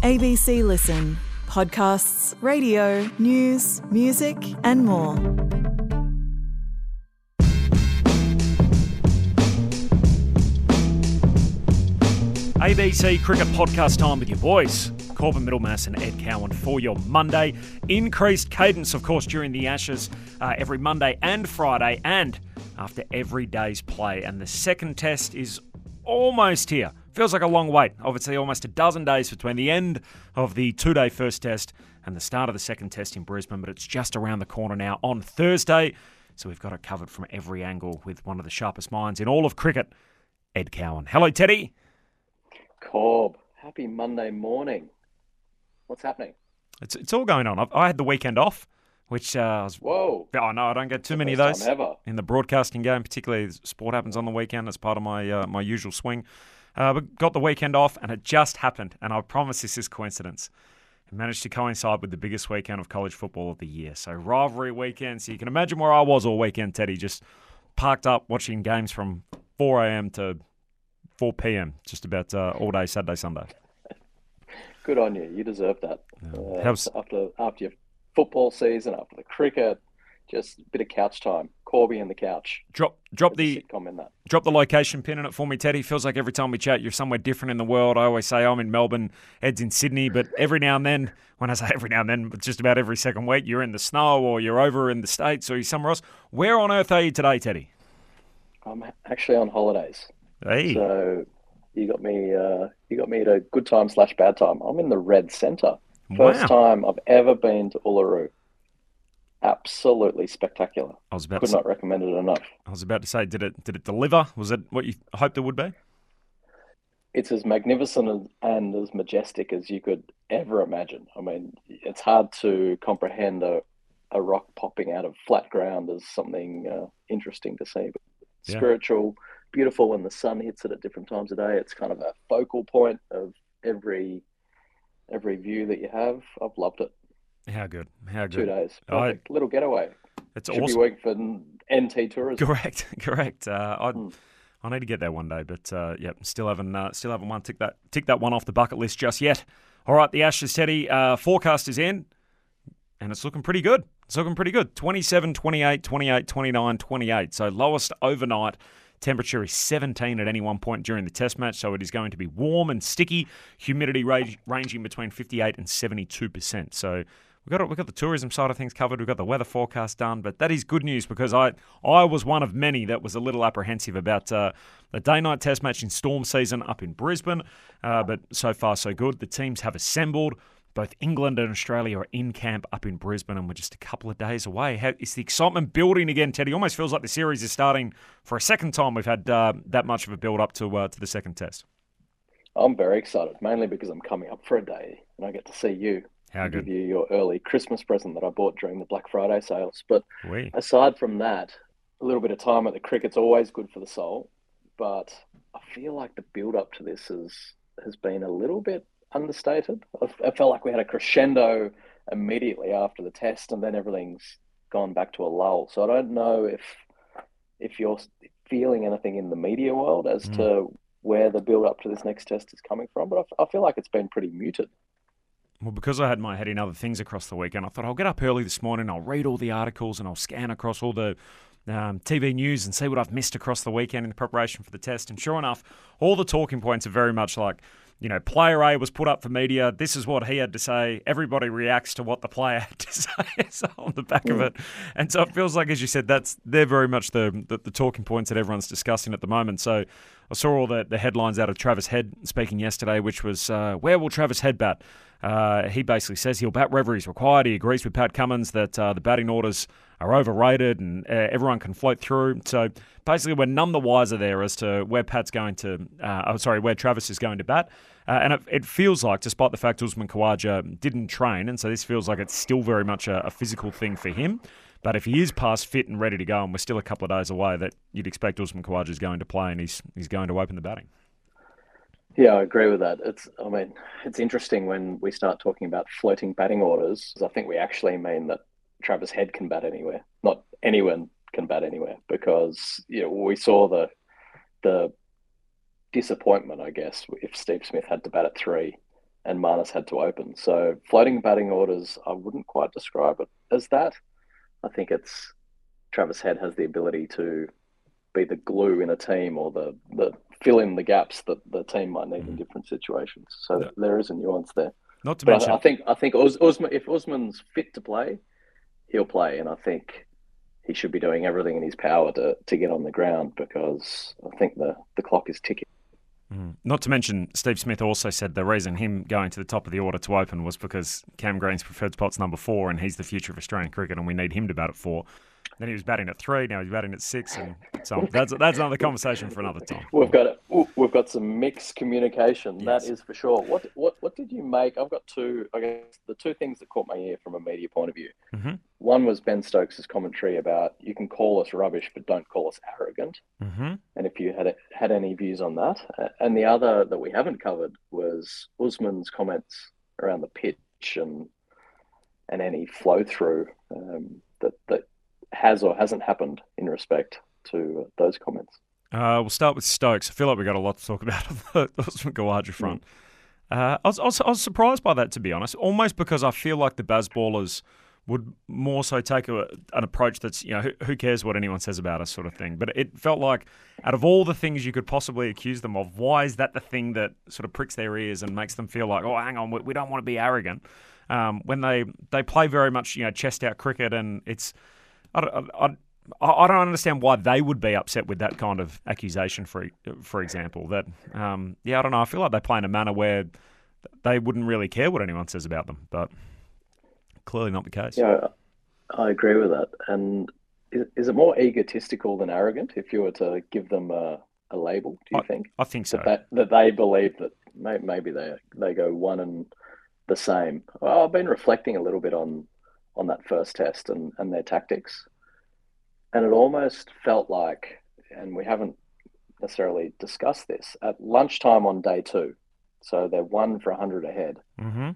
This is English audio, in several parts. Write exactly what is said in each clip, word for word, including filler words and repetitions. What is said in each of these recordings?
A B C Listen. Podcasts, radio, news, music and more. A B C Cricket Podcast time with your boys, Corbin Middlemass and Ed Cowan for your Monday. Increased cadence, of course, during the Ashes uh, every Monday and Friday and after every day's play. And the second test is almost here. Feels like a long wait. Obviously, almost a dozen days between the end of the two-day first test and the start of the second test in Brisbane, but it's just around the corner now on Thursday. So we've got it covered from every angle with one of the sharpest minds in all of cricket, Ed Cowan. Hello, Teddy. Corb, happy Monday morning. What's happening? It's it's all going on. I've, I had the weekend off, which uh, I was, Whoa! I know I don't get too the many of first those time ever. in the broadcasting game. Particularly, sport happens on the weekend. That's part of my uh, my usual swing. Uh, but got the weekend off, and it just happened. And I promise this is coincidence. It managed to coincide with the biggest weekend of college football of the year. So rivalry weekend. So you can imagine where I was all weekend, Teddy, just parked up watching games from four a.m. to four p.m. just about uh, all day Saturday, Sunday. Good on you. You deserve that. Yeah. Uh, How's- after after your football season, after the cricket, just a bit of couch time. Corby and the couch. Drop drop There's a the sitcom in that. drop the location pin in it for me, Teddy. Feels like every time we chat, you're somewhere different in the world. I always say I'm in Melbourne, Ed's in Sydney, but every now and then, when I say every now and then, just about every second week, you're in the snow or you're over in the States or you're somewhere else. Where on earth are you today, Teddy? I'm actually on holidays, Hey, so you got me. Uh, you got me at a good time slash bad time. I'm in the red centre. wow. First time I've ever been to Uluru. Absolutely spectacular. I was about Could to say, not recommend it enough. I was about to say, did it did it deliver? Was it what you hoped it would be? It's as magnificent as, and as majestic as you could ever imagine. I mean, it's hard to comprehend a, a rock popping out of flat ground as something uh, interesting to see. But Yeah. spiritual, beautiful when the sun hits it at different times of day. It's kind of a focal point of every every view that you have. I've loved it. How good? How Two good? days. I- Perfect. Little getaway. It's Should awesome. be working for N T Tourism. Correct, correct. Uh, I Hmm. I need to get there one day, but uh, yeah, still haven't uh, still haven't one tick that tick that one off the bucket list just yet. All right, the Ashes, Teddy. Uh, forecast is in, and it's looking pretty good. It's looking pretty good. twenty-seven, twenty-eight, twenty-eight, twenty-nine, twenty-eight. So lowest overnight temperature is seventeen at any one point during the Test match. So it is going to be warm and sticky. Humidity range, ranging between fifty-eight and seventy-two percent. So We've got, we've got the tourism side of things covered. We've got the weather forecast done. But that is good news because I I was one of many that was a little apprehensive about uh, the day-night test match in storm season up in Brisbane. Uh, but so far, so good. The teams have assembled. Both England and Australia are in camp up in Brisbane, and we're just a couple of days away. How, is the excitement building again, Teddy? Almost feels like the series is starting for a second time. We've had uh, that much of a build-up to uh, to the second test. I'm very excited, mainly because I'm coming up for a day and I get to see you. How Give good? you your early Christmas present that I bought during the Black Friday sales. But Oui. aside from that, a little bit of time at the cricket's always good for the soul. But I feel like the build up to this has has been a little bit understated. I, I felt like we had a crescendo immediately after the test, and then everything's gone back to a lull. So I don't know if if you're feeling anything in the media world as Mm. to where the build up to this next test is coming from, but I, I feel like it's been pretty muted. Well, because I had my head in other things across the weekend, I thought I'll get up early this morning, I'll read all the articles and I'll scan across all the um, T V news and see what I've missed across the weekend in the preparation for the test. And sure enough, all the talking points are very much like, you know, player A was put up for media. This is what he had to say. Everybody reacts to what the player had to say so on the back of it. And so it feels like, as you said, that's they're very much the, the, the talking points that everyone's discussing at the moment. So I saw all the, the headlines out of Travis Head speaking yesterday, which was, uh, where will Travis Head bat? Uh, he basically says he'll bat wherever he's required. He agrees with Pat Cummins that uh, the batting orders are overrated and uh, everyone can float through. So basically we're none the wiser there as to where Pat's going to, uh, oh, sorry, where Travis is going to bat. Uh, and it, it feels like, despite the fact Usman Khawaja didn't train, and so this feels like it's still very much a, a physical thing for him. But if he is past fit and ready to go, and we're still a couple of days away, that you'd expect Usman Khawaja is going to play and he's he's going to open the batting. Yeah, I agree with that. It's, I mean, it's interesting when we start talking about floating batting orders. I think we actually mean that Travis Head can bat anywhere, not anyone can bat anywhere, because you know we saw the the disappointment, I guess, if Steve Smith had to bat at three and Marnus had to open. So floating batting orders, I wouldn't quite describe it as that. I think it's Travis Head has the ability to be the glue in a team or the, the fill in the gaps that the team might need mm. in different situations. So yeah. there is a nuance there. Not to but mention, I, I think I think Uz, Usman, if Usman's fit to play, he'll play, and I think he should be doing everything in his power to to get on the ground because I think the, the clock is ticking. Mm. Not to mention, Steve Smith also said the reason him going to the top of the order to open was because Cam Green's preferred spot's number four, and he's the future of Australian cricket, and we need him to bat at four. Then he was batting at three. Now he's batting at six, and so on. That's that's another conversation for another time. We've got we've got some mixed communication. Yes. That is for sure. What what what did you make? I've got two. I guess the two things that caught my ear from a media point of view. Mm-hmm. One was Ben Stokes' commentary about you can call us rubbish, but don't call us arrogant. Mm-hmm. And if you had had any views on that, and the other that we haven't covered was Usman's comments around the pitch and and any flow through um, that that. has or hasn't happened in respect to those comments? Uh, we'll start with Stokes. I feel like we've got a lot to talk about on the Usman Khawaja front. Mm. Uh, I, was, I, was, I was surprised by that, to be honest, almost because I feel like the Bazballers would more so take a, an approach that's, you know, who, who cares what anyone says about us sort of thing. But it felt like out of all the things you could possibly accuse them of, why is that the thing that sort of pricks their ears and makes them feel like, oh, hang on, we, we don't want to be arrogant. Um, when they, they play very much, you know, chest out cricket, and it's, I don't, I, I don't understand why they would be upset with that kind of accusation, for for example. That, um, yeah, I don't know. I feel like they play in a manner where they wouldn't really care what anyone says about them, but clearly not the case. Yeah, I agree with that. And is, is it more egotistical than arrogant if you were to give them a, a label, do you I, think? I think so. That, that, that they believe that may, maybe they they go one and the same. Well, I've been reflecting a little bit on on that first test and, and their tactics. And it almost felt like, and we haven't necessarily discussed this, at lunchtime on day two, so they're one for one hundred ahead, mm-hmm.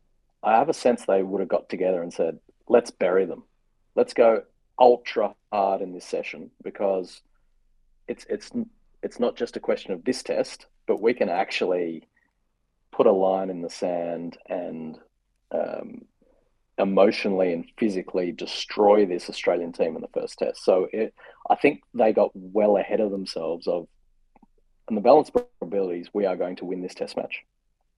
I have a sense they would have got together and said, let's bury them. Let's go ultra hard in this session because it's it's it's not just a question of this test, but we can actually put a line in the sand and um, emotionally and physically destroy this Australian team in the first test. So it, I think they got well ahead of themselves of, and the balance probabilities, we are going to win this test match.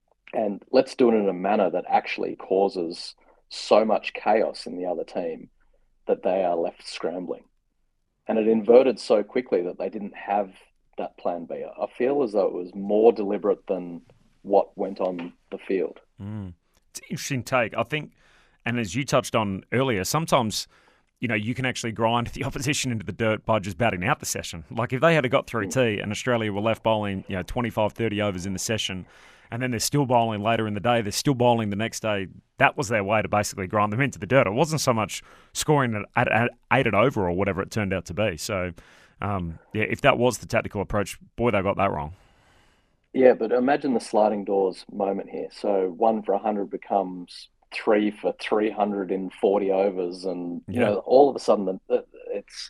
And let's do it in a manner that actually causes so much chaos in the other team that they are left scrambling. And it inverted so quickly that they didn't have that plan B. I feel as though it was more deliberate than what went on the field. Mm. It's an interesting take. I think, and as you touched on earlier, sometimes, you know, you can actually grind the opposition into the dirt by just batting out the session. Like if they had got three T and Australia were left bowling, you know, twenty-five, thirty overs in the session, and then they're still bowling later in the day, they're still bowling the next day, that was their way to basically grind them into the dirt. It wasn't so much scoring at, at, at eight and over or whatever it turned out to be. So, um, yeah, if that was the tactical approach, boy, they got that wrong. Yeah, but imagine the sliding doors moment here. So one for one hundred becomes three for three hundred in forty overs, and you yeah. know, all of a sudden it's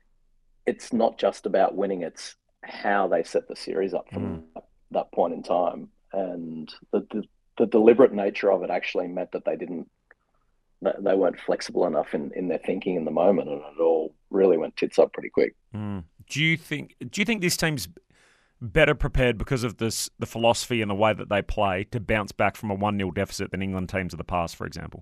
it's not just about winning, it's how they set the series up from mm. that, that point in time. And the, the the deliberate nature of it actually meant that they didn't they weren't flexible enough in, in their thinking in the moment, and it all really went tits up pretty quick. Mm. Do you think do you think this team's better prepared because of this the philosophy and the way that they play to bounce back from a one nil deficit than England teams of the past, for example?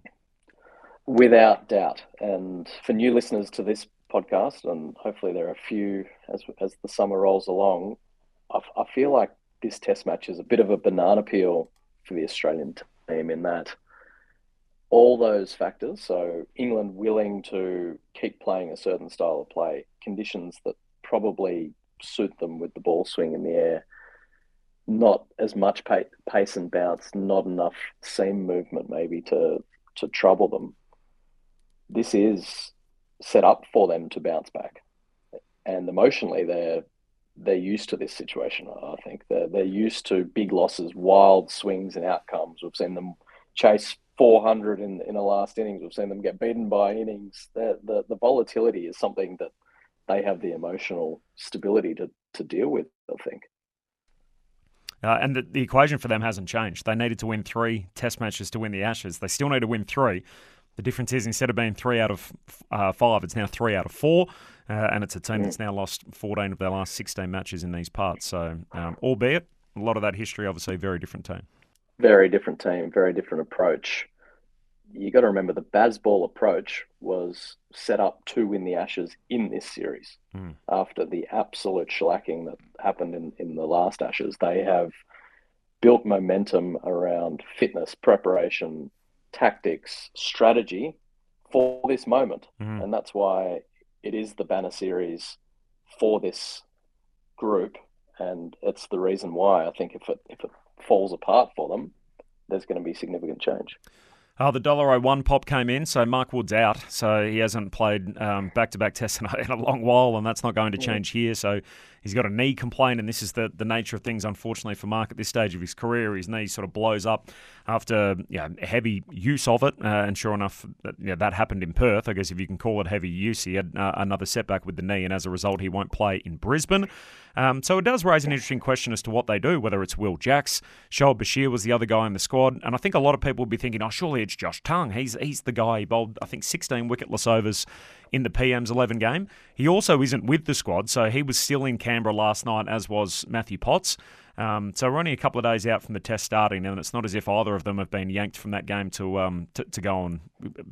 Without doubt. And for new listeners to this podcast, and hopefully there are a few as as the summer rolls along, I, I feel like this test match is a bit of a banana peel for the Australian team in that all those factors, so England willing to keep playing a certain style of play, conditions that probably suit them with the ball swing in the air, not as much pace and bounce, not enough seam movement maybe to to trouble them. This is set up for them to bounce back. And emotionally, they're they're used to this situation, I think. They're, they're used to big losses, wild swings and outcomes. We've seen them chase four hundred in, in the last innings. We've seen them get beaten by innings. The, the, the volatility is something that they have the emotional stability to, to deal with, I think. Uh, and the, the equation for them hasn't changed. They needed to win three test matches to win the Ashes. They still need to win three. The difference is instead of being three out of uh, five, it's now three out of four. Uh, and it's a team that's now lost fourteen of their last sixteen matches in these parts. So, um, albeit a lot of that history, obviously, very different team. Very different team, very different approach. You got to remember the Bazball approach was set up to win the Ashes in this series. Mm. After the absolute shellacking that happened in, in the last Ashes, they have built momentum around fitness, preparation, tactics, strategy for this moment. Mm. And that's why it is the banner series for this group. And it's the reason why I think if it, if it falls apart for them, there's going to be significant change. Oh, the one oh one pop came in, so Mark Wood's out, so he hasn't played um, back-to-back tests in a, in a long while, and that's not going to change yeah. here. So he's got a knee complaint, and this is the, the nature of things, unfortunately, for Mark at this stage of his career. His knee sort of blows up after you know, heavy use of it, uh, and sure enough, that, you know, that happened in Perth. I guess if you can call it heavy use, he had uh, another setback with the knee, and as a result, he won't play in Brisbane. Um, so it does raise an interesting question as to what they do, whether it's Will Jacks. Shoaib Bashir was the other guy in the squad, and I think a lot of people will be thinking, oh, surely it's Josh Tongue. He's he's the guy. He bowled, I think, sixteen wicketless overs in the P M's eleven game. He also isn't with the squad, so he was still in Canberra last night, as was Matthew Potts. Um, so we're only a couple of days out from the test starting, and it's not as if either of them have been yanked from that game to um to, to go and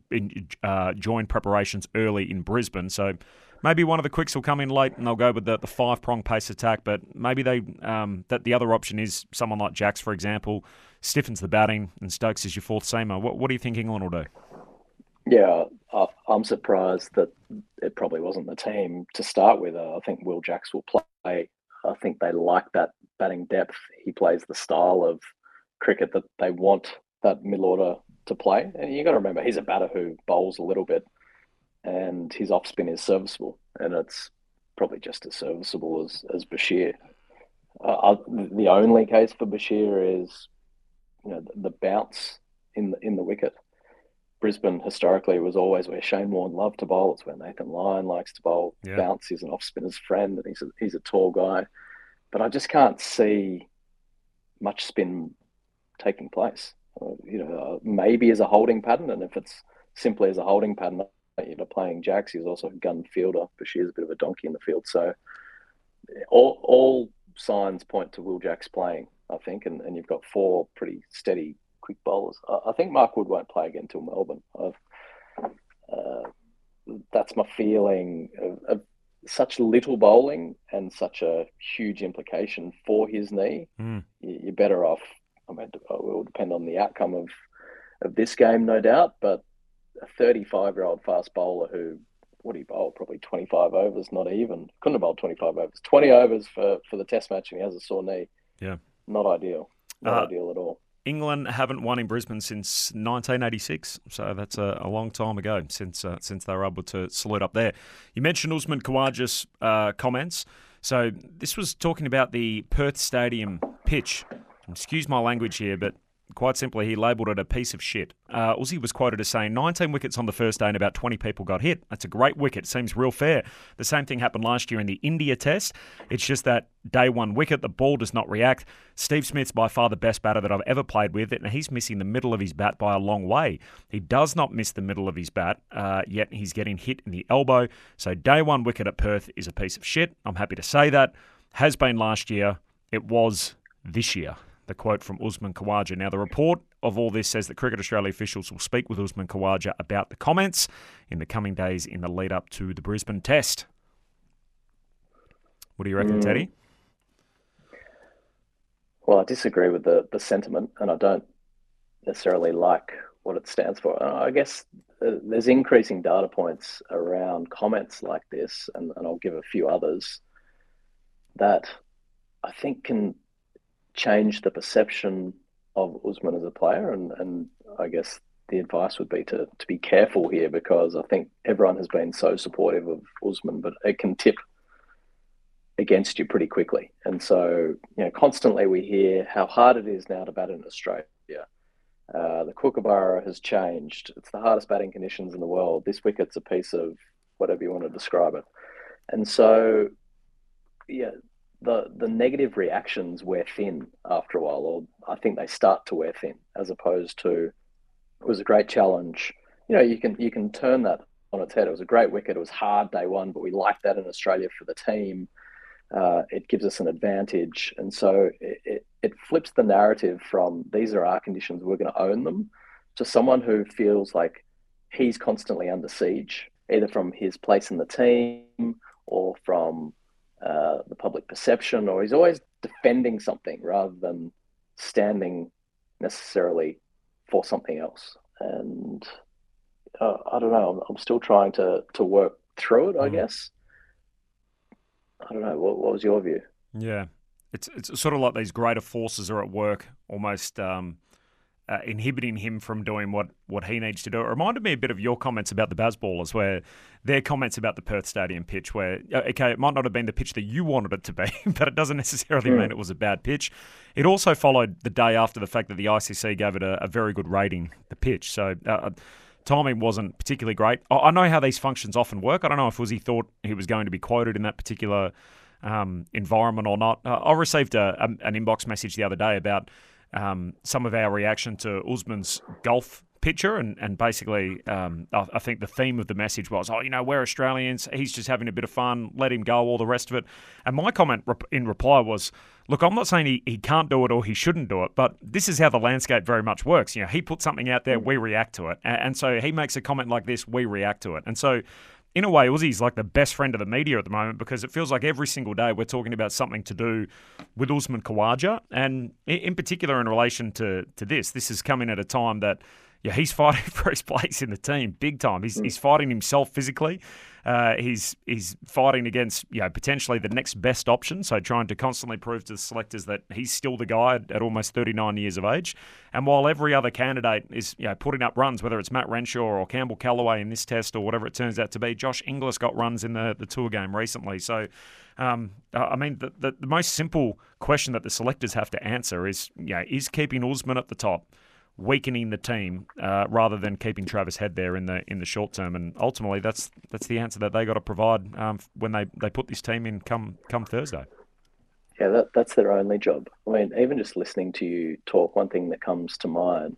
uh, join preparations early in Brisbane. So maybe one of the quicks will come in late and they'll go with the, the five-prong pace attack, but maybe they um, that the other option is someone like Jacks, for example, stiffens the batting and Stokes is your fourth seamer. What, what do you think England will do? Yeah, I'm surprised that it probably wasn't the team to start with. I think Will Jacks will play. I think they like that batting depth. He plays the style of cricket that they want that middle order to play. And you got to remember, he's a batter who bowls a little bit, and his off spin is serviceable, and it's probably just as serviceable as as Bashir. Uh, the only case for Bashir is, you know, the, the bounce in the in the wicket. Brisbane historically was always where Shane Warne loved to bowl. It's where Nathan Lyon likes to bowl. Yeah. Bounce is an off spinner's friend, and he's a, he's a tall guy. But I just can't see much spin taking place. Uh, you know, uh, maybe as a holding pattern, and if it's simply as a holding pattern, you know, playing Jacks, he's also a gun fielder, but she's a bit of a donkey in the field. So all all signs point to Will Jacks playing, I think, and, and you've got four pretty steady, quick bowlers. I, I think Mark Wood won't play again until Melbourne. I've, uh, that's my feeling of, of such little bowling and such a huge implication for his knee. Mm. You, you're better off. I mean, it will depend on the outcome of of this game, no doubt, but a thirty-five-year-old fast bowler who, what did he bowl? Probably twenty-five overs, not even. Couldn't have bowled twenty-five overs. twenty overs for, for the test match, and he has a sore knee. Yeah. Not ideal. Not uh, ideal at all. England haven't won in Brisbane since nineteen eighty-six, so that's a, a long time ago since uh, since they were able to salute up there. You mentioned Usman Khawaja's uh, comments. So this was talking about the Perth Stadium pitch. Excuse my language here, but quite simply, he labelled it a piece of shit. Uh, Uzi was quoted as saying, nineteen wickets on the first day and about twenty people got hit. That's a great wicket. Seems real fair. The same thing happened last year in the India test. It's just that day one wicket, the ball does not react. Steve Smith's by far the best batter that I've ever played with, and he's missing the middle of his bat by a long way. He does not miss the middle of his bat, uh, yet he's getting hit in the elbow. So day one wicket at Perth is a piece of shit. I'm happy to say that. Has been last year. It was this year. The quote from Usman Khawaja. Now, the report of all this says that Cricket Australia officials will speak with Usman Khawaja about the comments in the coming days in the lead up to the Brisbane test. What do you reckon, mm. Teddy? Well, I disagree with the, the sentiment, and I don't necessarily like what it stands for. I guess there's increasing data points around comments like this, and, and I'll give a few others, that I think can change the perception of Usman as a player, and, and I guess the advice would be to, to be careful here, because I think everyone has been so supportive of Usman, but it can tip against you pretty quickly. And so, you know, constantly we hear how hard it is now to bat in Australia. Uh, the Kookaburra has changed. It's the hardest batting conditions in the world. This wicket's a piece of whatever you want to describe it. And so, yeah, the the negative reactions wear thin after a while, or I think they start to wear thin, as opposed to it was a great challenge. You know, you can you can turn that on its head. It was a great wicket. It was hard day one, but we like that in Australia for the team. Uh, it gives us an advantage, and so it, it, it flips the narrative from these are our conditions, we're going to own them, to someone who feels like he's constantly under siege, either from his place in the team or from uh, the public perception, or he's always defending something rather than standing necessarily for something else. And uh, I don't know, I'm, I'm still trying to to work through it, I mm. guess. I don't know. What, what was your view? Yeah, it's it's sort of like these greater forces are at work, almost um, uh, inhibiting him from doing what, what he needs to do. It reminded me a bit of your comments about the Bazballers, where their comments about the Perth Stadium pitch, where, okay, it might not have been the pitch that you wanted it to be, but it doesn't necessarily mm. mean it was a bad pitch. It also followed the day after the fact that the I C C gave it a, a very good rating, the pitch. So uh, timing wasn't particularly great. I know how these functions often work. I don't know if Uzi thought he was going to be quoted in that particular um, environment or not. Uh, I received a, a, an inbox message the other day about um, some of our reaction to Usman's golf picture, and, and basically um, I, I think the theme of the message was, oh, you know, we're Australians, he's just having a bit of fun, let him go, all the rest of it. And my comment rep- in reply was, look, I'm not saying he, he can't do it or he shouldn't do it, but this is how the landscape very much works. You know, he puts something out there, we react to it. And, and so he makes a comment like this, we react to it. And so in a way, Uzi's like the best friend of the media at the moment, because it feels like every single day we're talking about something to do with Usman Khawaja. And in particular in relation to, to this, this is coming at a time that, yeah, he's fighting for his place in the team, big time. He's he's fighting himself physically. Uh, he's he's fighting against, you know, potentially the next best option. So trying to constantly prove to the selectors that he's still the guy at, at almost thirty-nine years of age. And while every other candidate is, you know, putting up runs, whether it's Matt Renshaw or Campbell Callaway in this test or whatever it turns out to be, Josh Inglis got runs in the, the tour game recently. So, um, I mean, the, the the most simple question that the selectors have to answer is, you know, is keeping Usman at the top weakening the team uh, rather than keeping Travis Head there in the in the short term? And ultimately, that's that's the answer that they got to provide um, when they, they put this team in come come Thursday. Yeah, that that's their only job. I mean, even just listening to you talk, one thing that comes to mind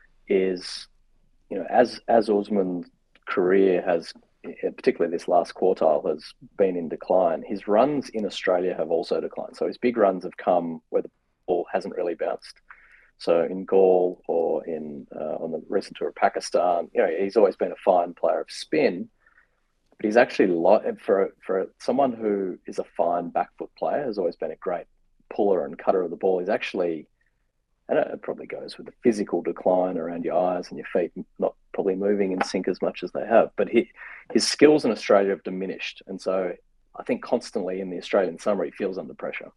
is, you know, as as Usman's career has, particularly this last quartile, has been in decline, his runs in Australia have also declined. So his big runs have come where the ball hasn't really bounced. So in Gaul or in uh, on the recent tour of Pakistan, you know, he's always been a fine player of spin, but he's actually lo- for for someone who is a fine back foot player, has always been a great puller and cutter of the ball. He's actually, and it probably goes with the physical decline around your eyes and your feet not probably moving in sync as much as they have. But he, his skills in Australia have diminished, and so I think constantly in the Australian summer he feels under pressure.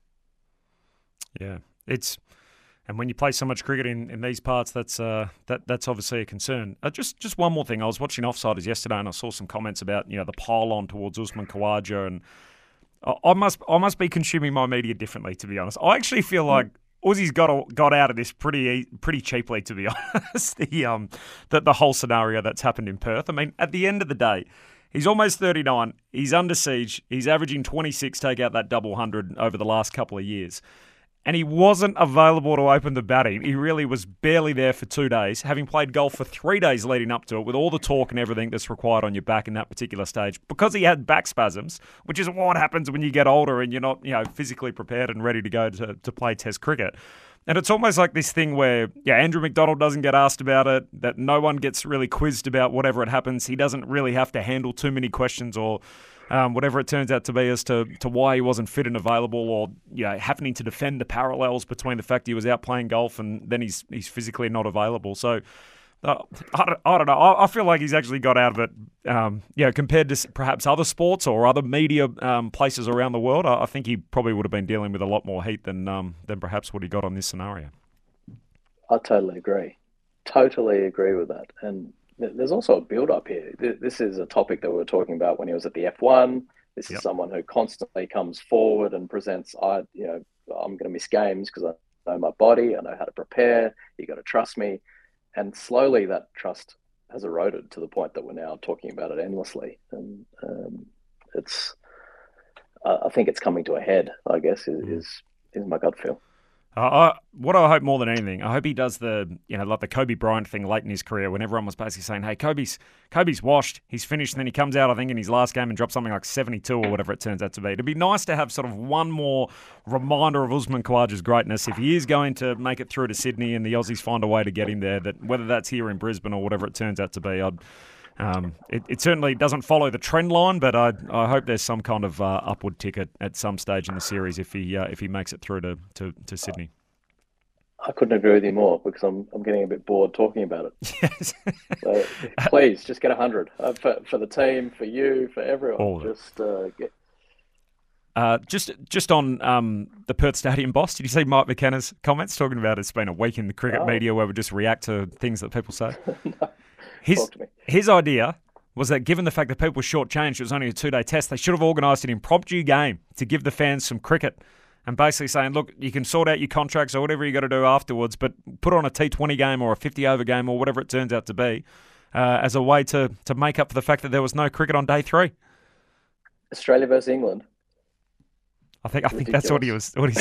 Yeah, it's. And when you play so much cricket in, in these parts, that's uh, that that's obviously a concern. Uh, just just one more thing. I was watching Offsiders yesterday, and I saw some comments about, you know, the pile on towards Usman Khawaja, and I, I must I must be consuming my media differently, to be honest. I actually feel like Uzi's got got out of this pretty pretty cheaply, to be honest. the um the, the whole scenario that's happened in Perth. I mean, at the end of the day, he's almost thirty-nine. He's under siege. He's averaging twenty-six. Take out that double hundred over the last couple of years. And he wasn't available to open the batting. He really was barely there for two days, having played golf for three days leading up to it, with all the talk and everything that's required on your back in that particular stage, because he had back spasms, which is what happens when you get older and you're not, you know, physically prepared and ready to go to, to play Test cricket. And it's almost like this thing where, yeah, Andrew McDonald doesn't get asked about it, that no one gets really quizzed about whatever it happens. He doesn't really have to handle too many questions or Um, whatever it turns out to be as to, to why he wasn't fit and available, or, you know, happening to defend the parallels between the fact he was out playing golf and then he's he's physically not available. So uh, I, don't, I don't know. I, I feel like he's actually got out of it, um, you know, compared to perhaps other sports or other media um, places around the world. I, I think he probably would have been dealing with a lot more heat than um, than perhaps what he got on this scenario. I totally agree. Totally agree with that. And there's also a build-up here. This is a topic that we were talking about when he was at the F one. This Yep. is someone who constantly comes forward and presents, I, you know, I'm going to miss games because I know my body, I know how to prepare, you got to trust me. And slowly that trust has eroded to the point that we're now talking about it endlessly. And um, it's, I, I think it's coming to a head, I guess, is, Mm. is, is my gut feel. Uh, I, what I hope more than anything, I hope he does the, you know, like the Kobe Bryant thing late in his career when everyone was basically saying, hey, Kobe's Kobe's washed, he's finished, and then he comes out, I think, in his last game and drops something like seventy-two or whatever it turns out to be. It'd be nice to have sort of one more reminder of Usman Khawaja's greatness. If he is going to make it through to Sydney and the Aussies find a way to get him there, that whether that's here in Brisbane or whatever it turns out to be, I'd, um, it, it certainly doesn't follow the trend line, but I I hope there's some kind of uh, upward ticket at some stage in the series if he uh, if he makes it through to, to, to Sydney. I couldn't agree with you more because I'm I'm getting a bit bored talking about it. Yes. So please just get a hundred uh, for for the team, for you, for everyone. All of it. Just uh, get. Uh, just just on um, the Perth Stadium boss, did you see Mike McKenna's comments talking about it's been a week in the cricket Oh. media where we just react to things that people say? No, His talk to me. his idea was that given the fact that people were shortchanged, it was only a two-day test, they should have organised an impromptu game to give the fans some cricket. And basically saying, look, you can sort out your contracts or whatever you got to do afterwards, but put on a T twenty game or a fifty-over game or whatever it turns out to be uh, as a way to, to make up for the fact that there was no cricket on day three. Australia versus England. I think I think that's what he was. What he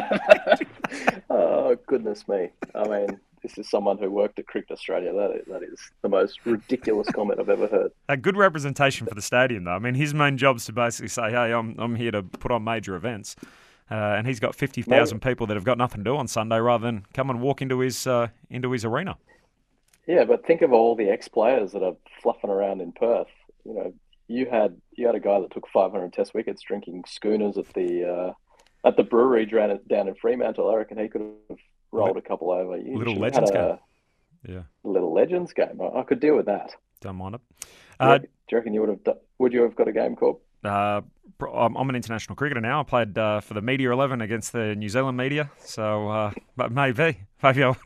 Oh, goodness me. I mean, this is someone who worked at Cricket Australia. That is, that is the most ridiculous comment I've ever heard. A good representation for the stadium, though. I mean, his main job's to basically say, hey, I'm I'm here to put on major events. Uh, and he's got fifty thousand people that have got nothing to do on Sunday rather than come and walk into his uh, into his arena. Yeah, but think of all the ex-players that are fluffing around in Perth. You know, you had you had a guy that took five hundred Test wickets drinking schooners at the uh, at the brewery down, down in Fremantle. I reckon he could have rolled a couple over. You Little should have Legends had a game. Yeah, little Legends game. I, I could deal with that. don't mind it. Do you, Uh, reckon, do you reckon you would have? Done, would you have got a game called? Uh, pro- I'm I'm an international cricketer now. I played uh, for the Media eleven against the New Zealand media, so uh, but maybe, maybe I'll,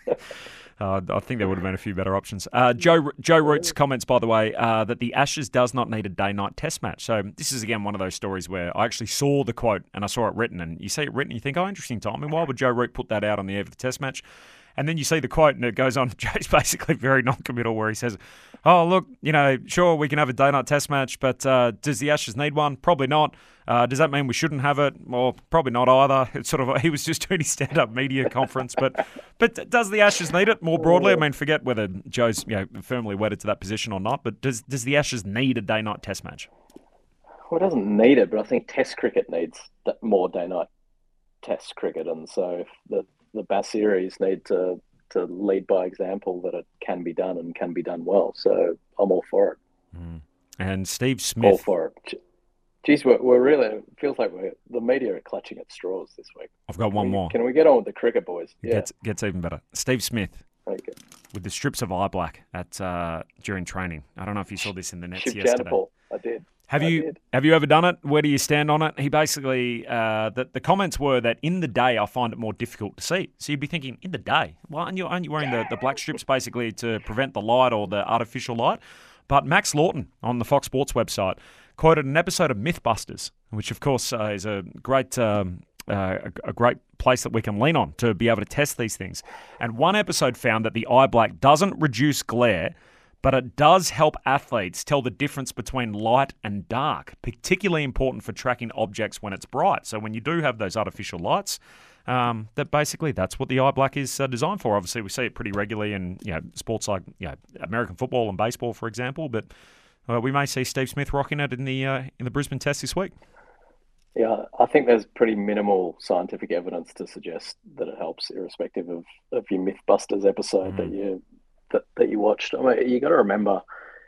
uh, I think there would have been a few better options. Uh, Joe Joe Root's comments, by the way, uh, that the Ashes does not need a day-night Test match. So this is again one of those stories where I actually saw the quote and I saw it written, and you see it written, you think, oh, interesting timing. Why would Joe Root put that out on the eve of the Test match? And then you see the quote, and it goes on. Joe's basically very non-committal, where he says, "Oh, look, you know, sure, we can have a day-night Test match, but uh, does the Ashes need one? Probably not. Uh, does that mean we shouldn't have it? Well, probably not either." It's sort of he was just doing his stand-up media conference, but but does the Ashes need it more broadly? I mean, forget whether Joe's you know firmly wedded to that position or not, but does does the Ashes need a day-night Test match? Well, it doesn't need it, but I think Test cricket needs that more day-night Test cricket, and so if the the Bass series need to to lead by example that it can be done and can be done well. So I'm all for it. Mm. And Steve All Smith, for it. Geez, we're, we're really, it feels like we're, the media are clutching at straws this week. I've got Can one we- more. Can we get on with the cricket, boys? It Yeah. gets gets even better. Steve Smith Okay. with the strips of eye black at uh, during training. I don't know if you saw this in the nets Shiv yesterday. Janapal. I did. Have I you did. have you ever done it? Where do you stand on it? He basically uh, the the comments were that in the day I find it more difficult to see. So you'd be thinking in the day, why aren't you, aren't you wearing the, the black strips basically to prevent the light or the artificial light? But Max Lawton on the Fox Sports website quoted an episode of Mythbusters, which of course uh, is a great. Um, Uh, a, a great place that we can lean on to be able to test these things. And one episode found that the eye black doesn't reduce glare, but it does help athletes tell the difference between light and dark, particularly important for tracking objects when it's bright. So when you do have those artificial lights, um, that basically that's what the eye black is uh, designed for. Obviously, we see it pretty regularly in you know sports like you know American football and baseball, for example. But uh, we may see Steve Smith rocking it in the uh, in the Brisbane Test this week. Yeah, I think there's pretty minimal scientific evidence to suggest that it helps, irrespective of, of your Mythbusters episode Mm. that you that, that you watched. I mean, you got to remember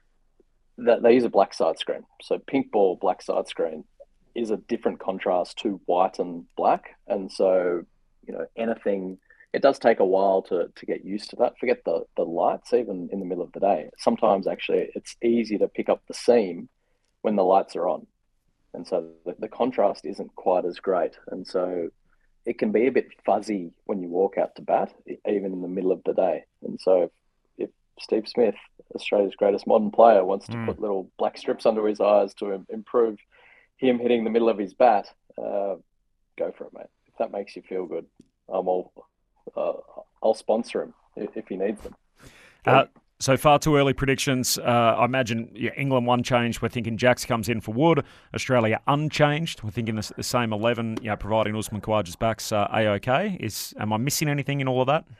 that they use a black side screen. So pink ball, black side screen is a different contrast to white and black. And so, you know, anything, it does take a while to, to get used to that. Forget the, the lights, even in the middle of the day. Sometimes actually it's easy to pick up the seam when the lights are on. And so the, the contrast isn't quite as great. And so it can be a bit fuzzy when you walk out to bat, even in the middle of the day. And so if Steve Smith, Australia's greatest modern player, wants to Mm. put little black strips under his eyes to im- improve him hitting the middle of his bat, uh, go for it, mate. If that makes you feel good, I'm all, uh, I'll sponsor him if, if he needs them. Uh, So far too early predictions. Uh, I imagine yeah, England one change. We're thinking Jacks comes in for Wood. Australia unchanged. We're thinking the, the same eleven, you know, providing Usman Khawaja's back's uh, A-OK. Is, am I missing anything in all of that?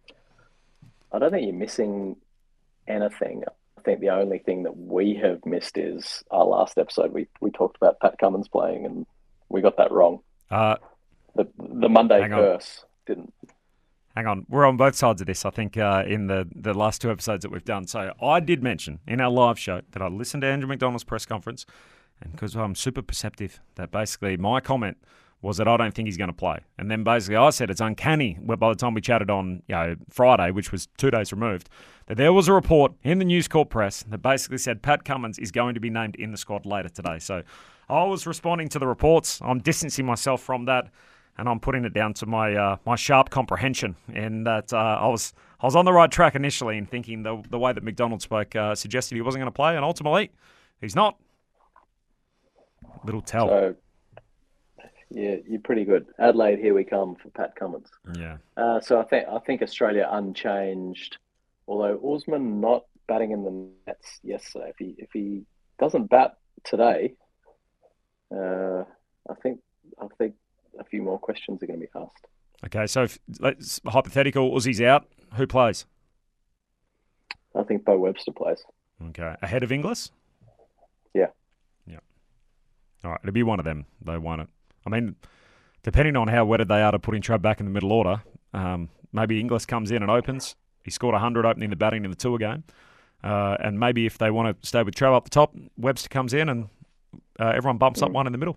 I don't think you're missing anything. I think the only thing that we have missed is our last episode. We we talked about Pat Cummins playing, and we got that wrong. Uh, the the Monday curse didn't. Hang on, we're on both sides of this, I think, uh, in the, the last two episodes that we've done. So I did mention in our live show that I listened to Andrew McDonald's press conference, and because I'm super perceptive, that basically my comment was that I don't think he's going to play. And then basically I said it's uncanny, where by the time we chatted on you know Friday, which was two days removed, that there was a report in the News Corp press that basically said Pat Cummins is going to be named in the squad later today. So I was responding to the reports. I'm distancing myself from that. And I'm putting it down to my uh, my sharp comprehension, and that uh, I was I was on the right track initially in thinking the the way that McDonald spoke uh, suggested he wasn't going to play, and ultimately he's not. Little tell. So, yeah, you're pretty good. Adelaide, here we come for Pat Cummins. Yeah. Uh, so I think I think Australia unchanged, although Usman not batting in the nets yesterday. If he if he doesn't bat today, uh, I think I think. a few more questions are going to be asked. Okay, so if, let's hypothetical, Uzi's out. Who plays? I think Bo Webster plays. Okay, ahead of Inglis? Yeah. Yeah. All right, it'll be one of them. They won it. I mean, depending on how wedded they are to putting Trav back in the middle order, um, maybe Inglis comes in and opens. He scored one hundred opening the batting in the tour game. Uh, and maybe if they want to stay with Trav up the top, Webster comes in and uh, everyone bumps mm. up one in the middle.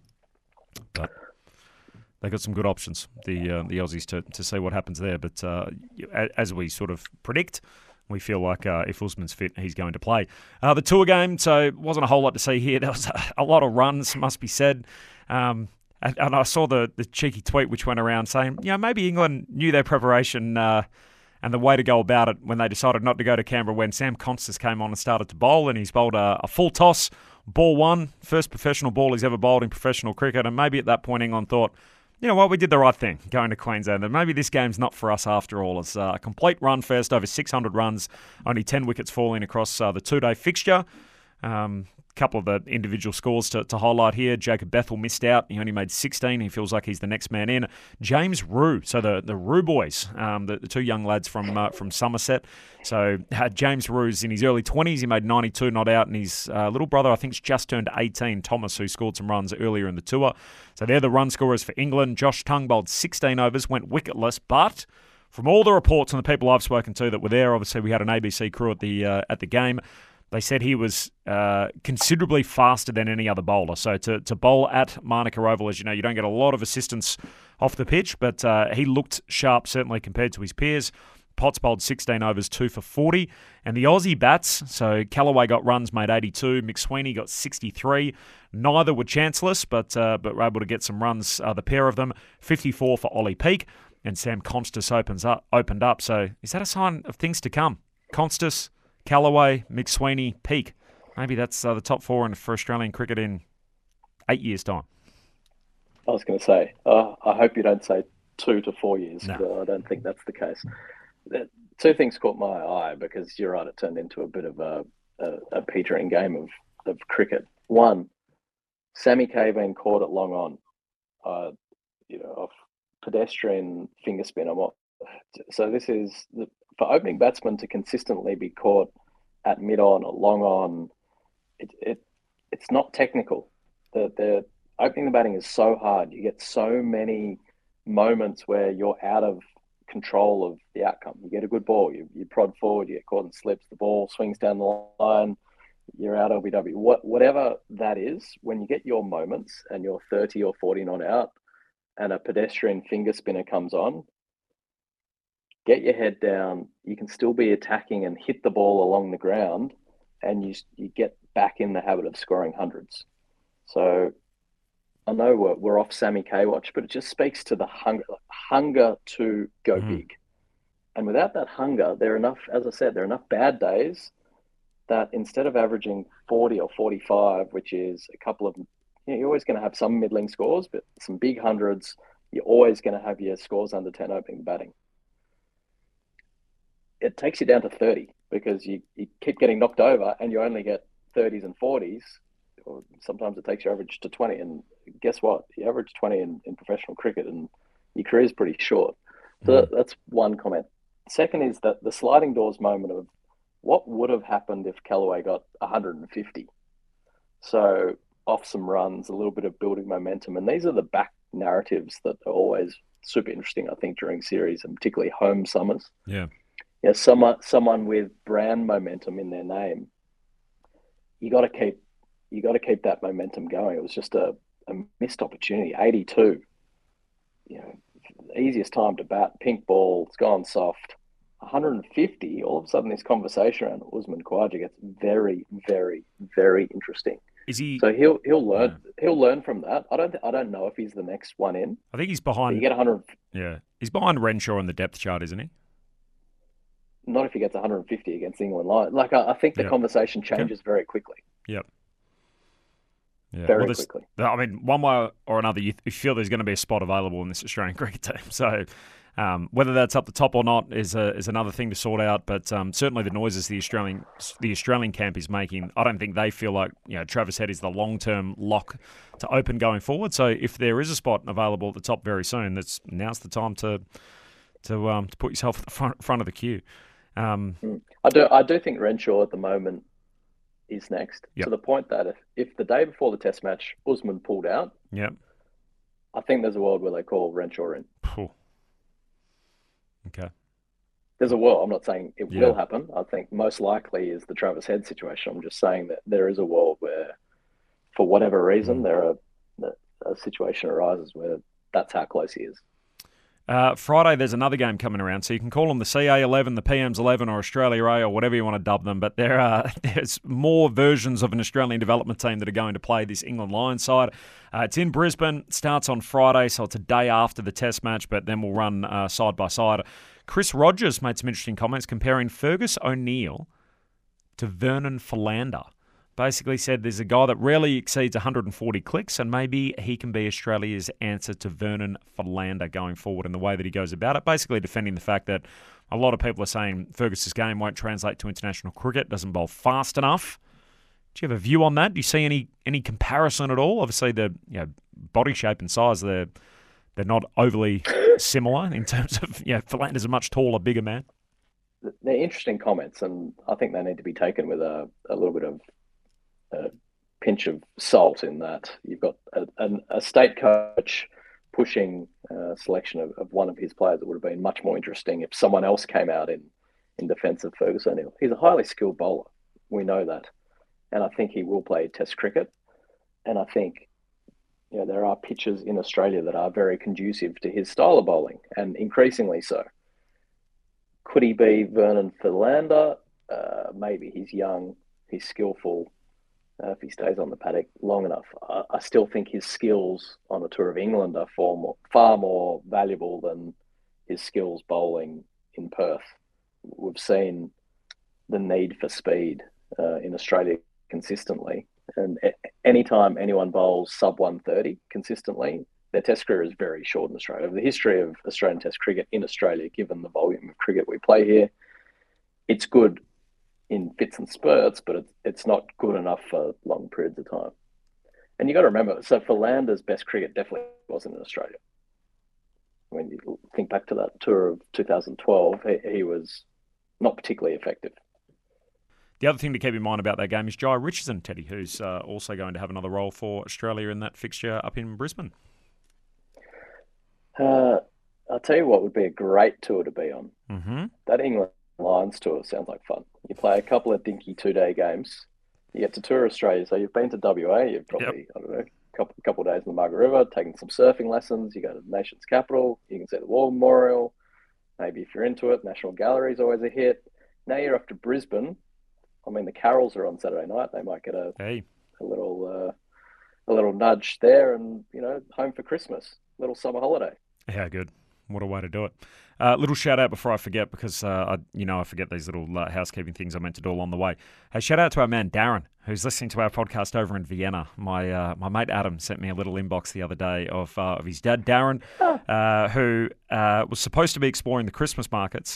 But they got some good options, the uh, the Aussies, to, to see what happens there. But uh, as we sort of predict, we feel like uh, if Usman's fit, he's going to play. Uh, the tour game, so wasn't a whole lot to see here. There was a, a lot of runs, must be said. Um, and, and I saw the, the cheeky tweet which went around saying, you know, maybe England knew their preparation uh, and the way to go about it when they decided not to go to Canberra when Sam Constas came on and started to bowl, and he's bowled a, a full toss, ball one, first professional ball he's ever bowled in professional cricket. And maybe at that point England thought, you know what, we did the right thing going to Queensland. And maybe this game's not for us after all. It's a complete run first, over six hundred runs, only ten wickets falling across uh, the two-day fixture. Um, couple of the individual scores to, to highlight here. Jacob Bethel missed out. He only made sixteen. He feels like he's the next man in. James Rue, so the, the Rue boys, um, the, the two young lads from uh, from Somerset. So uh, James Rue's in his early twenties. He made ninety-two not out, and his uh, little brother, I think, just turned eighteen, Thomas, who scored some runs earlier in the tour. So they're the run scorers for England. Josh Tongue bowled sixteen overs, went wicketless, but from all the reports and the people I've spoken to that were there, obviously we had an A B C crew at the uh, at the game. They said he was uh, considerably faster than any other bowler. So to, to bowl at Manuka Oval, as you know, you don't get a lot of assistance off the pitch, but uh, he looked sharp, certainly compared to his peers. Potts bowled sixteen overs, two for forty. And the Aussie bats, so Callaway got runs, made eighty-two. McSweeney got sixty-three. Neither were chanceless, but uh, but were able to get some runs, uh, the pair of them. fifty-four for Ollie Peake. And Sam Constas opens up, opened up. So is that a sign of things to come? Constas, Callaway, McSweeney, Peake. Maybe that's uh, the top four in, for Australian cricket in eight years' time. I was going to say, uh, I hope you don't say two to four years. No. But I don't think that's the case. The, two things caught my eye because you're right, it turned into a bit of a, a, a petering game of, of cricket. One, Sammy K being caught at long on, uh, you know, off pedestrian finger spin. I'm what, so this is the, for opening batsmen to consistently be caught at mid on or long on. It, it it's not technical. The the opening the batting is so hard. You get so many moments where you're out of control of the outcome. You get a good ball, you you prod forward, you get caught in slips, the ball swings down the line, you're out L B W. What whatever that is, when you get your moments and you're thirty or forty not out, and a pedestrian finger spinner comes on, get your head down. You can still be attacking and hit the ball along the ground, and you you get back in the habit of scoring hundreds. So I know we're, we're off Sammy K watch, but it just speaks to the hunger hunger to go mm. big. And without that hunger, there are enough, as I said, there are enough bad days that instead of averaging forty or forty-five, which is a couple of, you know, you're always going to have some middling scores, but some big hundreds, you're always going to have your scores under ten opening the batting. It takes you down to thirty. because you, you keep getting knocked over and you only get thirties and forties, or sometimes it takes your average to twenty. And guess what? You average twenty in, in professional cricket and your career is pretty short. So mm. that's one comment. Second is that the sliding doors moment of what would have happened if Callaway got one hundred fifty. So off some runs, a little bit of building momentum. And these are the back narratives that are always super interesting, I think, during series, and particularly home summers. Yeah. Yeah, someone someone with brand momentum in their name. You got to keep you got to keep that momentum going. It was just a, a missed opportunity. eighty-two, you know, easiest time to bat. Pink ball, it's gone soft. one hundred fifty. All of a sudden, this conversation around Usman Khawaja gets very, very, very interesting. Is he? So he'll he'll learn yeah. he'll learn from that. I don't I don't know if he's the next one in. I think he's behind. You get one hundred. Yeah, he's behind Renshaw on the depth chart, isn't he? Not if he gets one hundred fifty against England line. Like I, I think the yep. conversation changes okay. very quickly. Yep. Yeah. Very well, quickly. I mean, one way or another, you, you feel there's going to be a spot available in this Australian cricket team. So um, whether that's up the top or not is a, is another thing to sort out. But um, certainly the noises the Australian the Australian camp is making, I don't think they feel like you know Travis Head is the long term lock to open going forward. So if there is a spot available at the top very soon, that's now's the time to to um, to put yourself at the front front of the queue. Um, I do I do think Renshaw at the moment is next, yep. to the point that if, if the day before the test match Usman pulled out, yep. I think there's a world where they call Renshaw in. Cool. Okay. There's a world. I'm not saying it yeah. will happen. I think most likely is the Travis Head situation. I'm just saying that there is a world where, for whatever reason, mm. there are a situation arises where that's how close he is. Uh, Friday, there's another game coming around, so you can call them the C A eleven, the P M's eleven, or Australia A, or whatever you want to dub them. But there are there's more versions of an Australian development team that are going to play this England Lions side. Uh, it's in Brisbane, starts on Friday, so it's a day after the Test match, but then we'll run uh, side by side. Chris Rogers made some interesting comments comparing Fergus O'Neill to Vernon Philander. Basically said there's a guy that rarely exceeds one hundred forty clicks, and maybe he can be Australia's answer to Vernon Philander going forward in the way that he goes about it. Basically defending the fact that a lot of people are saying Fergus's game won't translate to international cricket, doesn't bowl fast enough. Do you have a view on that? Do you see any any comparison at all? Obviously, the you know, body shape and size, they're, they're not overly similar in terms of, you know, Philander's a much taller, bigger man. They're interesting comments, and I think they need to be taken with a, a little bit of a pinch of salt in that you've got a, a, a state coach pushing a selection of, of one of his players. That would have been much more interesting if someone else came out in, in defence of Fergus O'Neill. He's a highly skilled bowler. We know that. And I think he will play Test cricket. And I think you know, there are pitches in Australia that are very conducive to his style of bowling, and increasingly so. Could he be Vernon Philander? Uh, maybe. He's young, he's skillful. Uh, if he stays on the paddock long enough, I, I still think his skills on a tour of England are far more, far more valuable than his skills bowling in Perth. We've seen the need for speed uh, in Australia consistently, and a- anytime anyone bowls sub one thirty consistently, their Test career is very short in Australia. The history of Australian Test cricket in Australia, given the volume of cricket we play here, it's good in fits and spurts, but it's, it's not good enough for long periods of time. And you got to remember, so Philander's best cricket definitely wasn't in Australia. When you think back to that tour of two thousand twelve, he, he was not particularly effective. The other thing to keep in mind about that game is Jai Richardson, Teddy, who's uh, also going to have another role for Australia in that fixture up in Brisbane. Uh, I'll tell you what would be a great tour to be on. Mm-hmm. That England Lions tour sounds like fun. You play a couple of dinky two-day games. You get to tour Australia. So you've been to W A. You've probably, yep. I don't know, a couple, couple of days in the Margaret River, taking some surfing lessons. You go to the nation's capital. You can see the War Memorial. Maybe if you're into it, National Gallery is always a hit. Now you're off to Brisbane. I mean, the Carols are on Saturday night. They might get a hey. a little uh, a little nudge there, and you know, home for Christmas, little summer holiday. Yeah, good. What a way to do it. Uh, little shout out before I forget, because uh, I, you know I forget these little uh, housekeeping things I meant to do along the way. Hey, shout out to our man Darren, who's listening to our podcast over in Vienna. My uh, my mate Adam sent me a little inbox the other day of uh, of his dad Darren, uh, who uh, was supposed to be exploring the Christmas markets.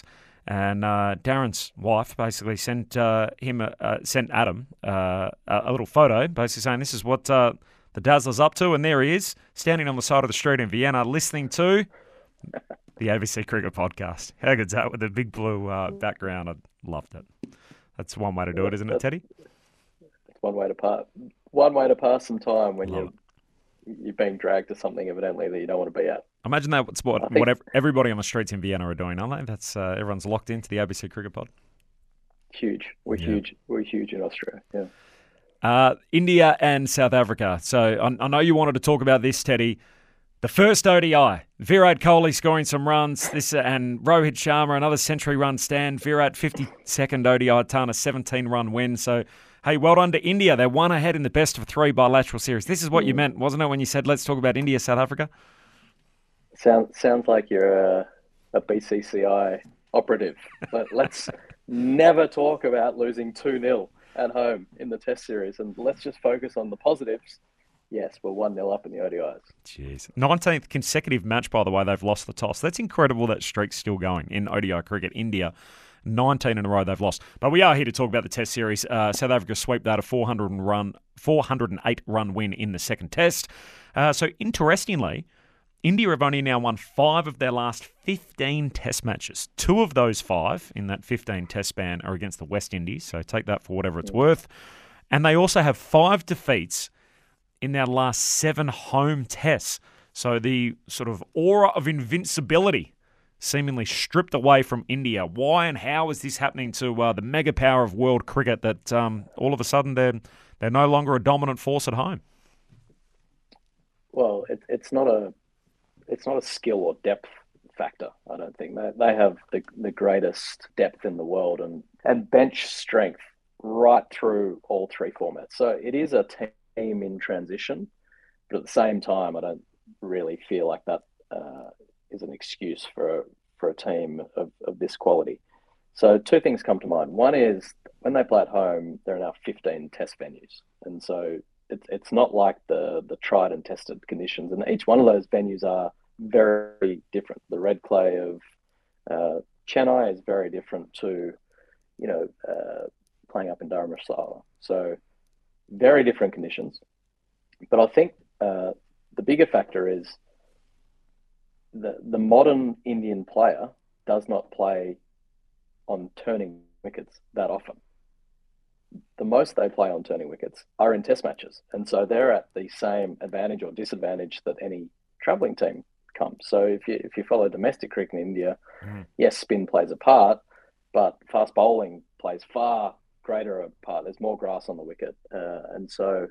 And uh, Darren's wife basically sent uh, him, a, uh, sent Adam uh, a, a little photo, basically saying this is what uh, the Dazzler's up to, and there he is, standing on the side of the street in Vienna, listening to the A B C Cricket Podcast. How good's that with the big blue uh, background? I loved it. That's one way to do it, isn't it, Teddy? It's one way to pass. One way to pass some time when Love you're you're being dragged to something evidently that you don't want to be at. Imagine that's what, I think- what ev- everybody on the streets in Vienna are doing, aren't they? That's uh, everyone's locked into the A B C Cricket Pod. Huge. We're Yeah. huge. We're huge in Austria. Yeah. Uh, India and South Africa. So I, I know you wanted to talk about this, Teddy. The first O D I, Virat Kohli scoring some runs, this uh, and Rohit Sharma another century run stand. Virat fifty-second O D I ton, a seventeen-run win. So, hey, well done to India. They're one ahead in the best of three bilateral series. This is what you meant, wasn't it, when you said let's talk about India, South Africa? Sounds sounds like you're a, a B C C I operative. But let's never talk about losing two nil at home in the Test series, and let's just focus on the positives. Yes, we're one nil up in the O D Is. Jeez. nineteenth consecutive match, by the way, they've lost the toss. That's incredible that streak's still going in O D I cricket. India, nineteen in a row they've lost. But we are here to talk about the Test series. Uh, South Africa swept out a four hundred run, four hundred eight run win in the second Test. Uh, so interestingly, India have only now won five of their last fifteen Test matches. Two of those five in that fifteen Test span are against the West Indies, so take that for whatever it's worth. And they also have five defeats in their last seven home Tests. So the sort of aura of invincibility seemingly stripped away from India. Why and how is this happening to uh, the mega power of world cricket that um, all of a sudden they're, they're no longer a dominant force at home? Well, it, it's not a it's not a skill or depth factor. I don't think they they have the the greatest depth in the world and and bench strength right through all three formats. So it is a team in transition, but at the same time, I don't really feel like that uh, is an excuse for for a team of, of this quality. So two things come to mind. One is when they play at home, there are now fifteen Test venues, and so it's it's not like the the tried and tested conditions. And each one of those venues are very different. The red clay of uh, Chennai is very different to, you know, uh, playing up in Dharamsala. So very different conditions. But I think uh, the bigger factor is the the modern Indian player does not play on turning wickets that often. The most they play on turning wickets are in Test matches. And so they're at the same advantage or disadvantage that any travelling team comes. So if you if you follow domestic cricket in India, mm. yes, spin plays a part, but fast bowling plays far greater a part. There's more grass on the wicket. Uh, and so,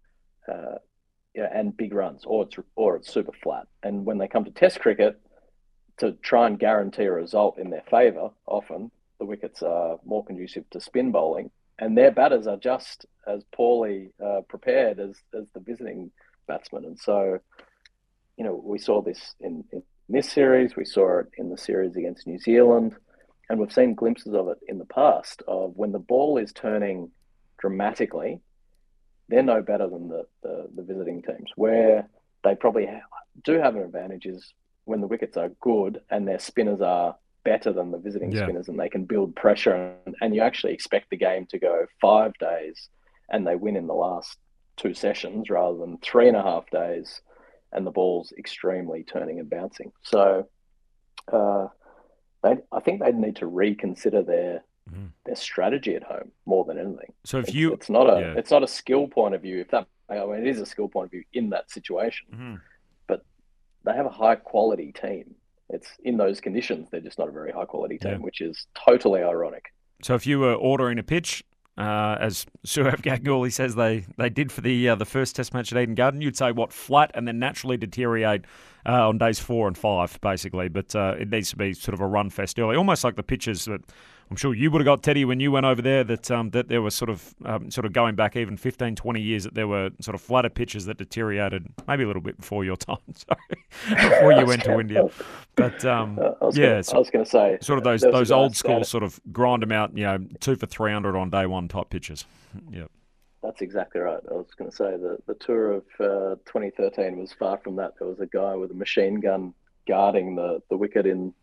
uh, yeah, and big runs, or it's, or it's super flat. And when they come to Test cricket, to try and guarantee a result in their favour, often the wickets are more conducive to spin bowling, and their batters are just as poorly uh, prepared as, as the visiting batsmen. And so, you know, we saw this in, in this series, we saw it in the series against New Zealand, and we've seen glimpses of it in the past of when the ball is turning dramatically, they're no better than the, the, the visiting teams. Where they probably have, do have an advantage is when the wickets are good and their spinners are better than the visiting yeah. spinners, and they can build pressure, and, and you actually expect the game to go five days and they win in the last two sessions rather than three and a half days and the ball's extremely turning and bouncing. So uh, they, I think they'd need to reconsider their mm-hmm. their strategy at home more than anything. So if it's, you, it's not a yeah. it's not a skill point of view. If that, I mean, it is a skill point of view in that situation, mm-hmm. but they have a high quality team. It's in those conditions, they're just not a very high quality team, yeah. which is totally ironic. So if you were ordering a pitch, uh, as Sourav Ganguly says they, they did for the uh, the first Test match at Eden Garden, you'd say what, flat and then naturally deteriorate uh, on days four and five, basically. But uh, it needs to be sort of a run fest early, almost like the pitches that I'm sure you would have got, Teddy, when you went over there, that um, that there was sort of um, sort of going back even fifteen, twenty years, that there were sort of flatter pitches that deteriorated maybe a little bit before your time, sorry, before you went to India. But um, I was yeah, gonna, I was going to say sort of those those old school sort of grind them out, you know, two for three hundred on day one type pitches. Yeah, that's exactly right. I was going to say the the tour of uh, twenty thirteen was far from that. There was a guy with a machine gun guarding the, the wicket in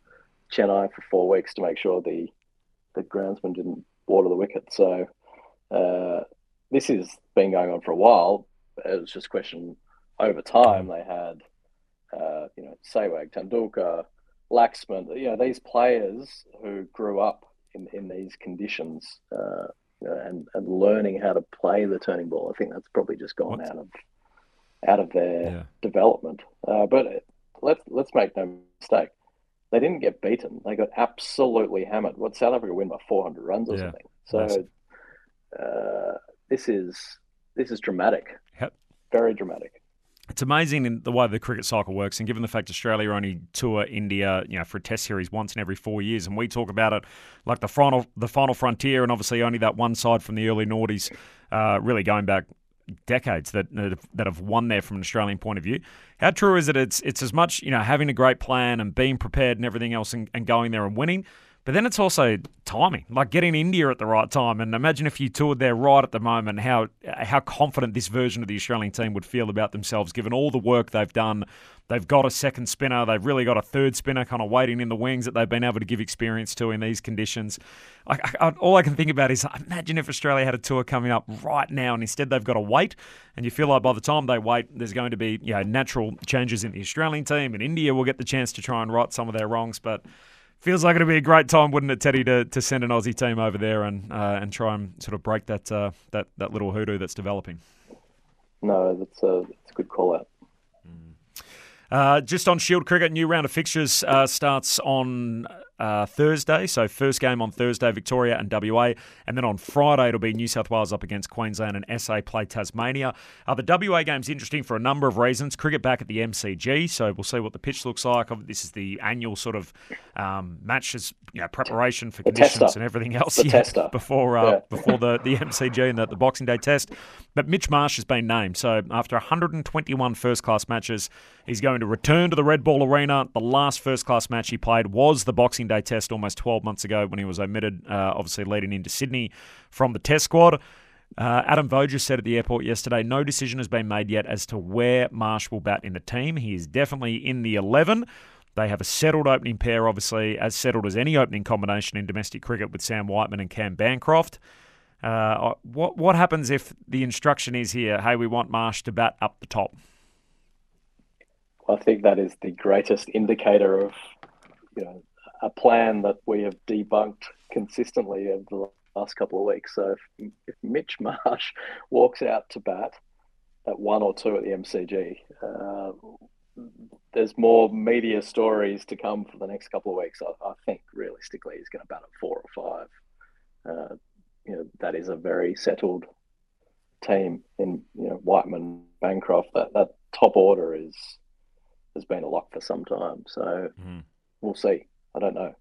Chennai for four weeks to make sure the the groundsman didn't water the wicket. So uh, this has been going on for a while. It was just a question over time. They had, uh, you know, Sehwag, Tendulkar, Laxman, you know, these players who grew up in, in these conditions uh, and, and learning how to play the turning ball. I think that's probably just gone what? out of out of their yeah. development. Uh, but let's let's make no mistake. They didn't get beaten. They got absolutely hammered. What, South Africa win by four hundred runs or yeah. something. So uh, this is this is dramatic. Yep. Very dramatic. It's amazing in the way the cricket cycle works, and given the fact Australia only tour India, you know, for a Test series once in every four years, and we talk about it like the final, the final frontier, and obviously only that one side from the early noughties, uh, really going back decades that that have won there from an Australian point of view. How true is it? It's it's as much, you know, having a great plan and being prepared and everything else, and, and going there and winning. But then it's also timing, like getting India at the right time. And imagine if you toured there right at the moment, how how confident this version of the Australian team would feel about themselves, given all the work they've done. They've got a second spinner. They've really got a third spinner kind of waiting in the wings that they've been able to give experience to in these conditions. I, I, all I can think about is, imagine if Australia had a tour coming up right now, and instead they've got to wait. And you feel like by the time they wait, there's going to be, you know, natural changes in the Australian team, and India will get the chance to try and right some of their wrongs. But feels like it'd be a great time, wouldn't it, Teddy, to, to send an Aussie team over there and uh, and try and sort of break that uh, that that little hoodoo that's developing. No, that's a, that's a good call out. Uh, just on Shield Cricket, new round of fixtures uh, starts on uh, Thursday. So first game on Thursday, Victoria and W A. And then on Friday, it'll be New South Wales up against Queensland and S A play Tasmania. Uh, the W A game's interesting for a number of reasons. Cricket back at the M C G, so we'll see what the pitch looks like. This is the annual sort of um, matches, you know, preparation for the conditions tester. and everything else. The yeah, tester. Before, uh, yeah. before the, the M C G and the, the Boxing Day test. But Mitch Marsh has been named. So after one hundred twenty-one first-class matches, he's going to return to the Red Ball Arena. The last first-class match he played was the Boxing Day test almost twelve months ago when he was omitted, uh, obviously leading into Sydney from the test squad. Uh, Adam Voges said at the airport yesterday, no decision has been made yet as to where Marsh will bat in the team. He is definitely in the eleven. They have a settled opening pair, obviously, as settled as any opening combination in domestic cricket with Sam Whiteman and Cam Bancroft. Uh, what what happens if the instruction is here, hey, we want Marsh to bat up the top? I think that is the greatest indicator of, you know, a plan that we have debunked consistently over the last couple of weeks. So if, if Mitch Marsh walks out to bat at one or two at the M C G, uh, there's more media stories to come for the next couple of weeks. I, I think realistically he's going to bat at four or five. Uh, you know, that is a very settled team in, you know, Whiteman, Bancroft. That that top order is has been a lock for some time. So mm. we'll see. I don't know.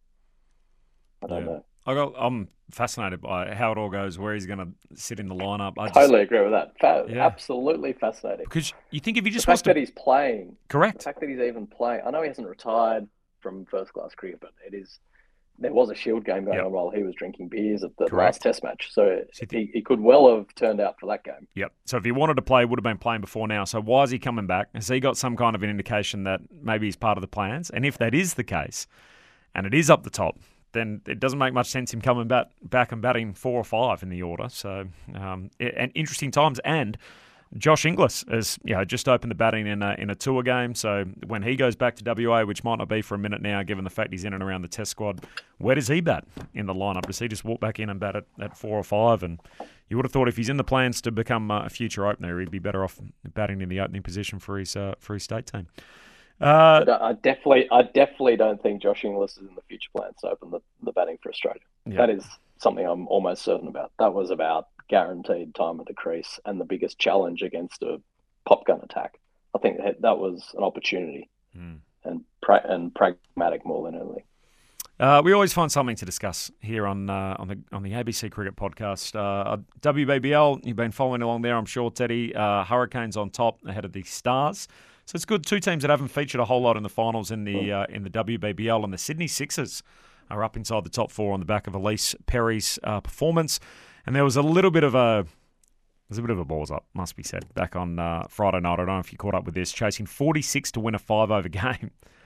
I don't yeah. know. I got, I'm fascinated by how it all goes, where he's going to sit in the lineup. I totally just, agree with that. Fa- yeah. Absolutely fascinating. Because you think if he just the wants fact to... that he's playing, correct. The fact that he's even playing. I know he hasn't retired from first class cricket, but it is. There was a Shield game going yep. on while he was drinking beers at the correct. last Test match, so he, he could well have turned out for that game. Yep. So if he wanted to play, would have been playing before now. So why is he coming back? Has he got some kind of an indication that maybe he's part of the plans? And if that is the case, and it is up the top, then it doesn't make much sense him coming back, back and batting four or five in the order. So, um, and interesting times. And Josh Inglis has, you know, just opened the batting in a, in a tour game. So when he goes back to W A, which might not be for a minute now, given the fact he's in and around the Test squad, where does he bat in the lineup? Does he just walk back in and bat at, at four or five? And you would have thought if he's in the plans to become a future opener, he'd be better off batting in the opening position for his uh, for his state team. Uh, I definitely, I definitely don't think Josh Inglis is in the future plans to open the, the batting for Australia. Yeah. That is something I'm almost certain about. That was about guaranteed time at the crease and the biggest challenge against a pop gun attack. I think that, that was an opportunity mm. and pra- and pragmatic more than anything. Uh, we always find something to discuss here on uh, on the on the A B C Cricket Podcast. Uh, W B B L, you've been following along there, I'm sure, Teddy. Uh, Hurricanes on top ahead of the Stars. So it's good. Two teams that haven't featured a whole lot in the finals in the uh, in the W B B L, and the Sydney Sixers are up inside the top four on the back of Elise Perry's uh, performance. And there was a little bit of a there's a bit of a balls up, must be said, back on uh, Friday night. I don't know if you caught up with this, chasing forty-six to win a five over game.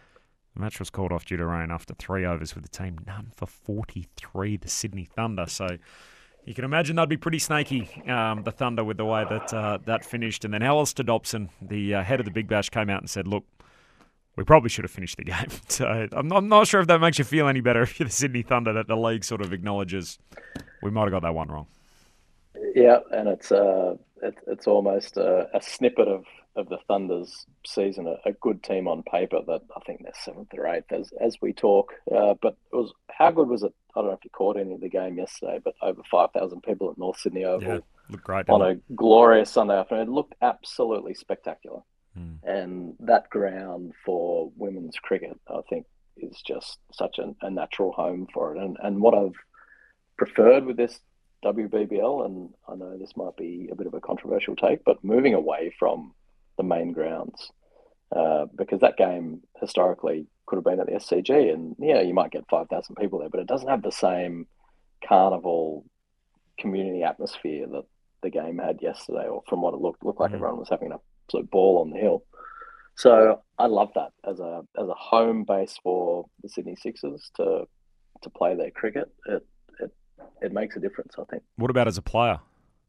The match was called off due to rain after three overs with the team none for forty-three, the Sydney Thunder. So you can imagine they'd be pretty snaky, um, the Thunder, with the way that uh, that finished. And then Alistair Dobson, the uh, head of the Big Bash, came out and said, look, we probably should have finished the game. So I'm not, I'm not sure if that makes you feel any better if you're the Sydney Thunder, that the league sort of acknowledges we might have got that one wrong. Yeah, and it's uh, it, it's almost a, a snippet of, of the Thunder's season, a, a good team on paper that I think they're seventh or eighth as as we talk. Uh, but it was how good was it? I don't know if you caught any of the game yesterday, but over five thousand people at North Sydney Oval. Yeah, looked great on it? a glorious Sunday afternoon. It looked absolutely spectacular. Hmm. And that ground for women's cricket, I think, is just such a, a natural home for it. And and what I've preferred with this W B B L, and I know this might be a bit of a controversial take, but moving away from the main grounds, uh, because that game historically could have been at the S C G, and yeah, you might get five thousand people there, but it doesn't have the same carnival community atmosphere that the game had yesterday, or from what it looked looked like, mm. everyone was having an absolute ball on the hill. So I love that as a as a home base for the Sydney Sixers to to play their cricket. It it it makes a difference, I think. What about as a player?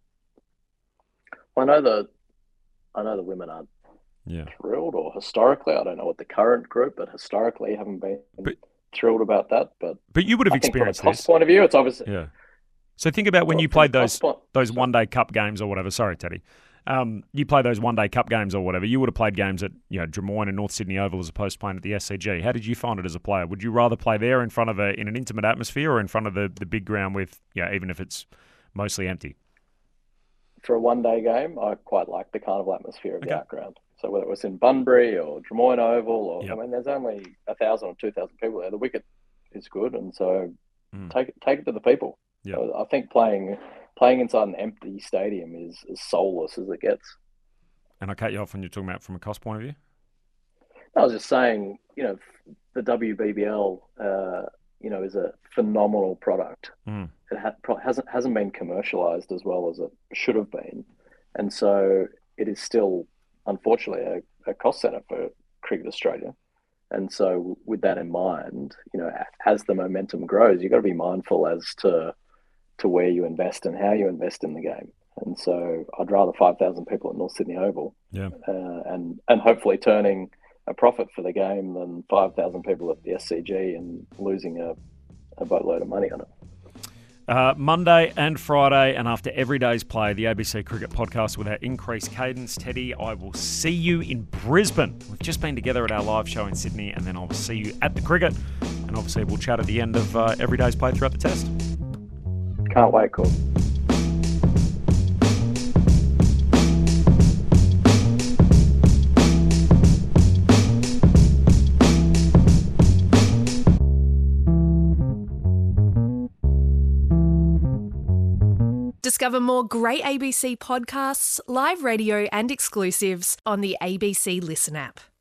I know the I know the women aren't yeah. thrilled, or historically, I don't know what the current group, but historically haven't been but, thrilled about that. But but you would have I think experienced from a this. cost point of view, it's obviously yeah. So think about when well, you played those point, those one day cup games or whatever. Sorry, Teddy. Um, you play those one day cup games or whatever. You would have played games at you know Drummoyne and North Sydney Oval as opposed to playing at the S C G. How did you find it as a player? Would you rather play there in front of a in an intimate atmosphere, or in front of the, the big ground with yeah even if it's mostly empty? For a one day game, I quite like the carnival atmosphere of okay. the outground. So whether it was in Bunbury or Drummoyne Oval, or yep. I mean, there's only a thousand or two thousand people there. The wicket is good, and so mm. take it take it to the people. Yep. So I think playing playing inside an empty stadium is as soulless as it gets. And I cut you off when you're talking about from a cost point of view. I was just saying, you know, the W B B L, uh, you know, is a phenomenal product. Mm. It ha- hasn't hasn't been commercialized as well as it should have been, and so it is still, unfortunately, a, a cost center for Cricket Australia. And so, with that in mind, you know, as the momentum grows, you've got to be mindful as to to where you invest and how you invest in the game. And so, I'd rather five thousand people at North Sydney Oval, yeah, uh, and and hopefully turning a profit for the game than five thousand people at the S C G and losing a, a boatload of money on it. Uh, Monday and Friday, and after every day's play, the A B C Cricket Podcast with our increased cadence. Teddy, I will see you in Brisbane. We've just been together at our live show in Sydney, and then I will see you at the cricket. And obviously, we'll chat at the end of uh, every day's play throughout the test. Can't wait, cool. Discover more great A B C podcasts, live radio and exclusives on the A B C Listen app.